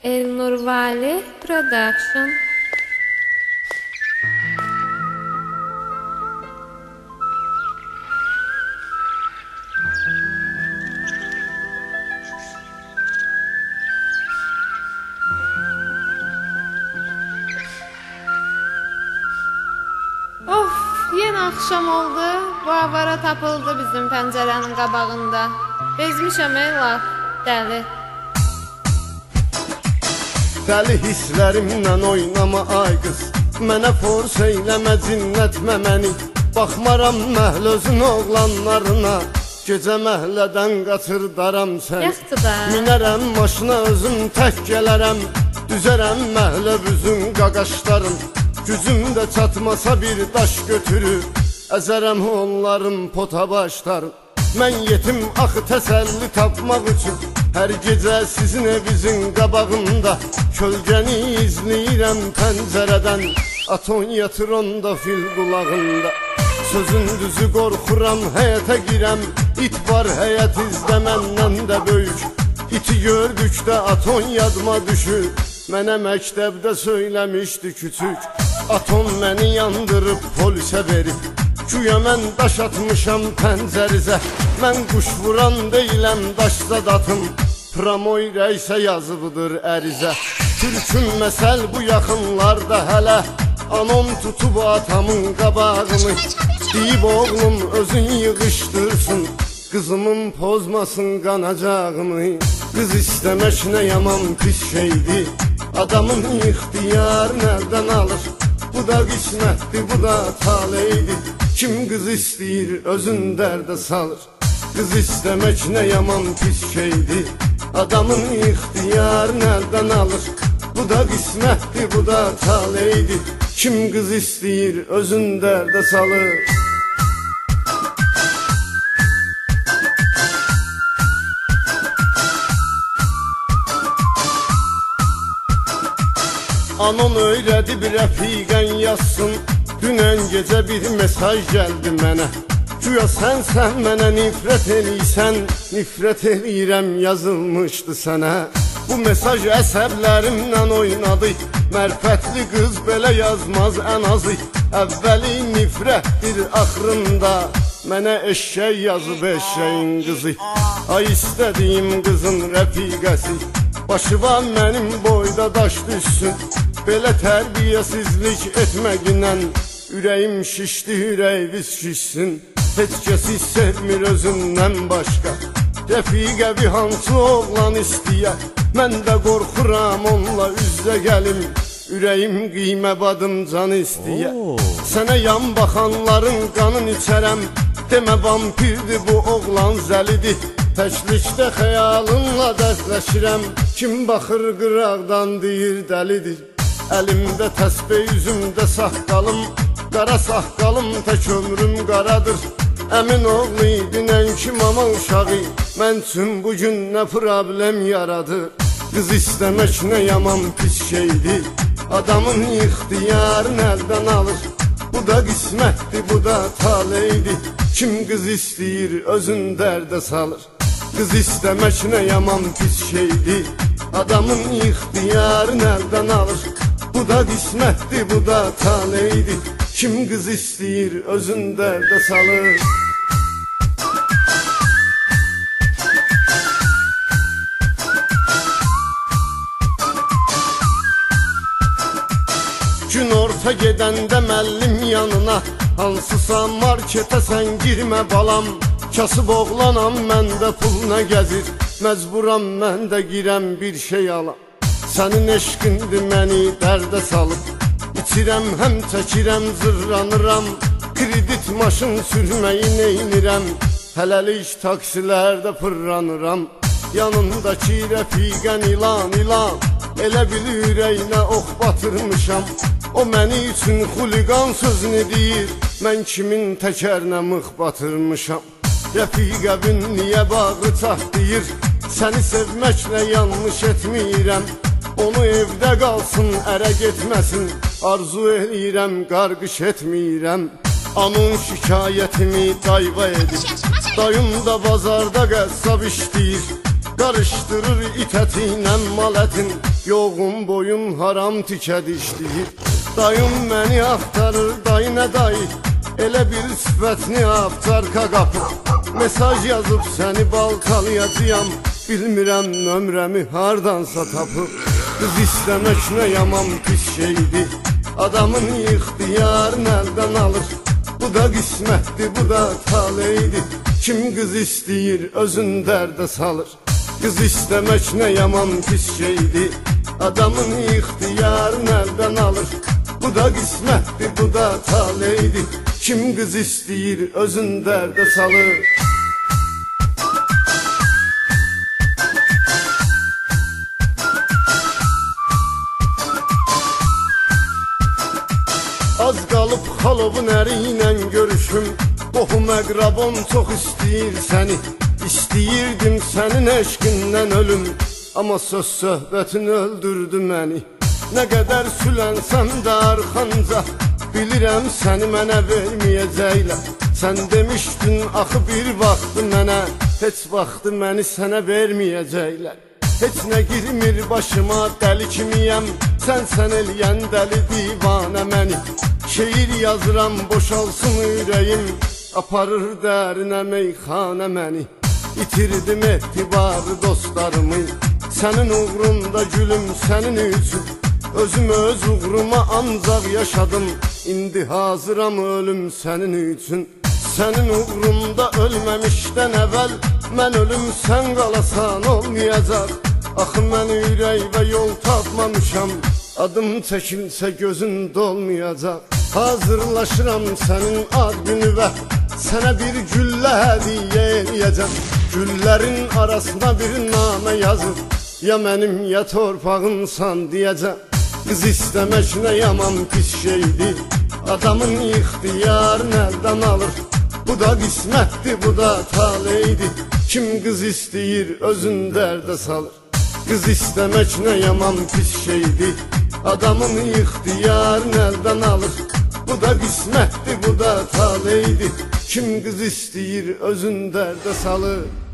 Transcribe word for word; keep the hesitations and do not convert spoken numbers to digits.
Elnur Vali Production. Of, yeni akşam oldu. Bu avara tapıldı bizim pəncərənin qabağında. Bezmişəm ey laf, dəli. Dəli hisslərimlə oynama ay qız, mənə force eyləmə, cinnətmə məni. Baxmaram məhlözün oğlanlarına, gecə məhlədən qaçırdaram sən. Minərəm maşına özüm tək gələrəm, düzərəm məhlə büzün qaqaşlarım. Gücüm də çatmasa bir daş götürür, əzərəm onların pota başlarım. Mən yetim axı təsəlli tapmaq üçün, hər gecə sizin evinizin qabağında kölgəni izləyirəm pəncərədən. Aton yatır onda fil qulağında, sözün düzü qorxuram həyətə girəm. İt var həyət izdə məndən də böyük, iti gördükdə aton yadıma düşür. Mənə məktəbdə söyləmişdi küçük, aton məni yandırıb polisə verib. Güya mən daş atmışam pəncərizə, mən quş vuran deyiləm daşsa datım. Pramoy rəysə yazıbıdır ərizə, türkün məsəl bu yaxınlarda hələ. Anom tutub atamın qabağını, deyib oğlum özün yığışdırsın, qızımın pozmasın qanacağını. Qız istəmək nə yaman pis şeydir, adamın ixtiyar nereden alır? Bu da qismətdir, bu da taleydir. Kim qız istəyir özün dərdə salır. Qız istəmək nə yaman pis şeydir, adamın ixtiyar nereden alır? Bu da qismətdir, bu da taleydir. Kim qız istəyir özün dərdə salır. Anon öyrədib rəfiqən yazsın, dünən gecə bir mesaj gəldi mənə. Güya sən sən mənə nifrət eləysən, nifrət eləyirəm yazılmışdı sənə. Bu mesaj əsəblərimlə oynadı, mərfətli qız belə yazmaz ən azı. Əvvəli nifrətdir axırında, mənə eşşək yazıb eşşəyin qızı. Ay istədiyim qızın rəfiqəsi, başı var mənim boyda daş düşsün. Belə tərbiyəsizlik etməginlə ürəyim şişdi, ürəyiniz şişsin. Heç kəsi sevmir özündən başqa, rəfiqəvi hansı oğlan istəyər. Mən də qorxuram onunla üzdə gəlim, ürəyim qiymə badım can istəyər. Sənə yan baxanların qanın içərəm, demə vampirdir bu oğlan zəlidir. Təklikdə xəyalınla dərdləşirəm, kim baxır qıraqdan deyir dəlidir. Əlimdə təsbih, üzümdə saqqalım, qara saqqalım tək ömrüm qaradır. Əmin oğlu idi nənki mama uşağı, mən üçün bugün nə problem yaradır. Qız istəmək nə yaman pis şeydir, adamın ixtiyarı nereden alır? Bu da qismətdir, bu da taleydir. Kim qız istəyir özün dərdə salır. Qız istəmək nə yaman pis şeydir, adamın ixtiyarı nereden alır? Bu da qismətdir, bu da taleydir. Kim qız istəyir özün dərdə salır. Gün orta gedəndə məllim yanına, hansısa marketə sən girmə balam. Kasıb oğlanam, məndə pul nə gəzir, məcburam mən də girəm bir şey alam. Sənin eşqindir məni dərdə salıb, İçirəm həm çəkirəm zırranıram, kredit maşın sürməyi neynirəm. Hələlik taksilərdə pırranıram, yanındakı rəfiqən ilan ilan. Elə bil ürəyinə ox batırmışam, o məni üçün xuliqan sözünü deyir. Mən kimin təkərinə mıx batırmışam. Rəfiqəvin niyə bağı çatlayır, səni sevməklə yanlış etmirəm. Onu evdə qalsın, ərə getməsin, arzu eləyirəm, qarqış etmirəm. Anın şikayətimi dayva edir, dayım da bazarda qəssab işləyir. Qarışdırır it ətinlə mal ətin, yoğun boyun haram tikə dişləyir. Dayım məni axtarır, dayı nə dayı, elə bir sifətini aftarka qapır. Mesaj yazıb səni baltalayacağam, bilmirəm nömrəmi hardansa tapıb. Qız istəmək nə yaman pis şeydir, adamın ixtiyarını əldən alır. Bu da qismətdir, bu da taleydir, kim qız istəyir özün dərdə salır. Qız istəmək nə yaman pis şeydir, adamın ixtiyarını əldən alır. Bu da qismətdir, bu da taleydir, kim qız istəyir özün dərdə salır. Az qalıb xalovun əri ilə görüşüm, qohum əqrabam çox istəyir səni. İstəyirdim sənin eşqindən ölüm, amma söz söhbətin öldürdü məni. Nə qədər sülənsəm də arxanca, bilirəm səni mənə verməyəcəklər. Sən demişdin axı bir vaxtı mənə, heç vaxtı məni sənə verməyəcəklər. Heç nə girmir başıma, dəli kimiyəm, sən sən eləyən dəli divanə məni. Şeir yazıram boşalsın ürəyim, aparır dərinə meyxanə məni. İtirdim etibarı dostlarımı, sənin uğrunda gülüm sənin üçün. Özüm öz uğruma ancaq yaşadım, indi hazıram ölüm sənin üçün. Sənin uğrunda ölməmişdən əvvəl, mən ölüm sən qalasan olmayacaq. Axı mən ürək və yol tapmamışam, adım çəkilsə gözün dolmayacaq. Hazırlaşıram sənin ad günü və sənə bir güllə hədiyyə eləyəcəm. Güllərin arasına bir namə yazıb, ya mənim ya torpağınsan deyəcəm. Qız istəmək nə yaman pis şeydir, adamın ixtiyarını əldən alır. Bu da qismətdir, bu da taleydir, kim qız istəyir özün dərdə salır. Qız istəmək nə yaman pis şeydir, adamın ixtiyarını əldən alır. Bu da qismətdir, bu da taleydir, kim qız istəyir özün dərdə salır.